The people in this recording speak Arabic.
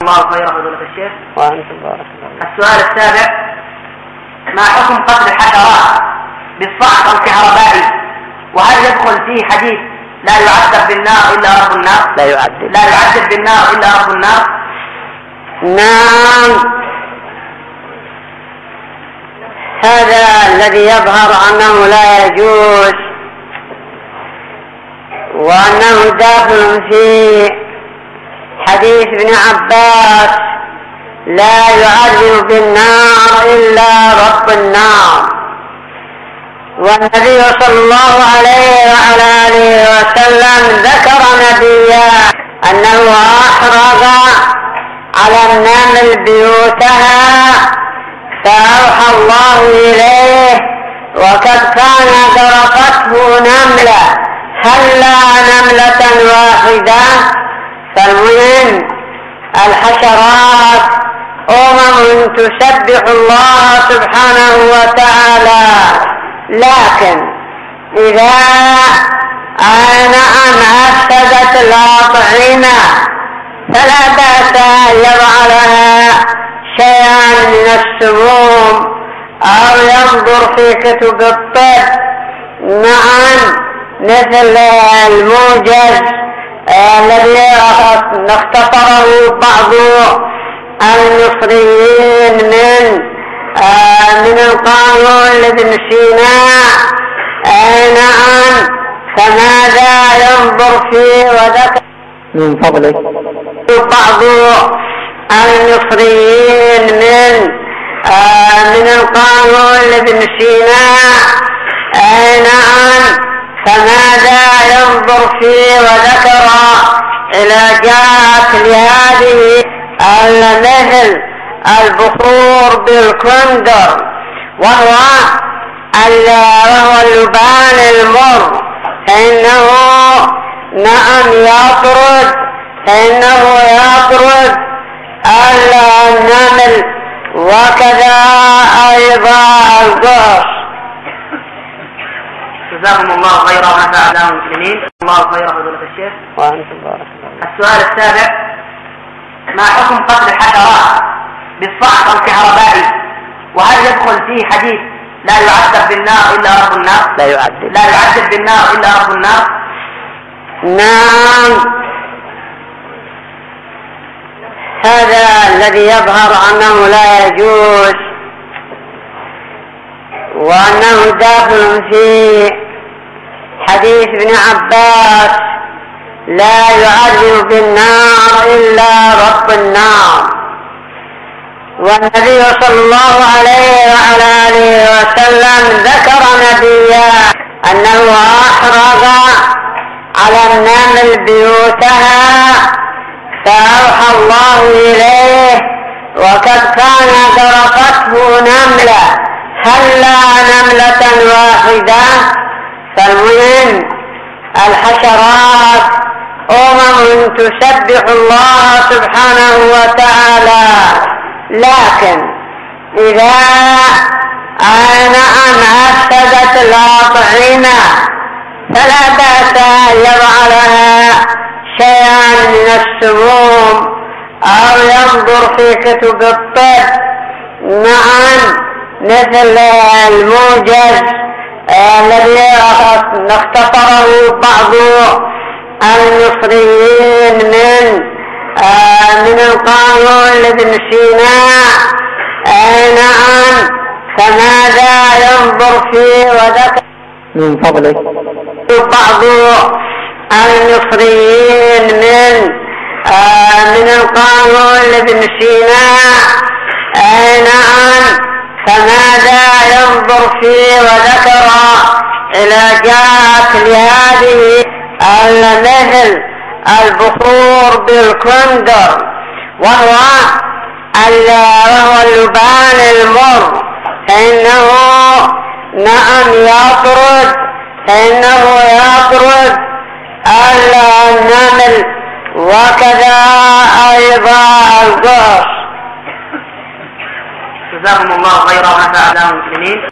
الله خيرا فضيلة الشيخ. وأنتم بارك الله. السؤال السابع: ما حكم قتل الحشرات بالصعق الكهربائي؟ وهل يدخل فيه حديث لا يعذب بالنار إلا رب النار؟ لا يعذب بالنار إلا رب النار. نعم، هذا الذي يظهر أنه لا يجوز، وأنه داخل في حديث ابن عباس: لا يعذب بالنار إلا رب النار. والنبي صلى الله عليه وعلى آله وسلم ذكر نبيا أنه أحرق على النمل بيوتها فأوحى الله إليه: وقد كان غرقته نملة هلا نملة واحدة. فالمهم الحشرات تسبح الله سبحانه وتعالى، لكن إذا أفسدت الأطعمة فلا بأس أن يضع لها شيئا من السموم أو ينظر في كتب الطب معا مثل الموجز الذي اختصره بعض المصريين من القانون لابن سينا. نعم، فماذا ينظر فيه؟ وذكر من فضلك بعض المصريين من القانون لابن سينا. نعم، فماذا ينظر فيه؟ وذكر علاجات لهذه مثل البخور بالكندر، وهو اللبان المر، فإنه نعم يطرد النمل، وكذا أيضا القرص. جزاكم الله خيرا ونفع الله المسلمين. الله خيرا فضيلة الشيخ. وأنتم بارك الله. السؤال السابع: ما حكم قتل الحشرات بالصعق الكهربائي؟ وهل يدخل فيه حديث لا يعذب بالنار إلا رب النار؟ لا يعذب بالنار إلا رب النار. نعم، هذا الذي يظهر أنه لا يجوز، وأنه داخل في حديث ابن عباس: لا يعذب بالنار إلا رب النار. والنبي صلى الله عليه وعلى آله وسلم ذكر نبيا أنه أحرق على النمل بيوتها فأوحى الله إليه: وقد كان غرقته نملة هلا نملة واحدة. فالمهم الحشرات تسبح الله سبحانه وتعالى، لكن إذا أفسدت الأطعمة فلا بأس أن يضع لها شيئا من السموم أو ينظر في كتب الطب معا مثل الموجز الذي اختصره بعض المصريين من القانون لابن سينا. نعم، فماذا ينظر فيه؟ وذكر من فضلك بعض المصريين من القانون لابن سينا. نعم، فماذا ينظر فيه؟ وذكر علاجات لهذه مثل البخور بالكندر، وهو اللبان المر، فإنه نعم يطرد النمل، وكذا أيضا القرص. جزاكم الله خيرا ونفع الله المسلمين.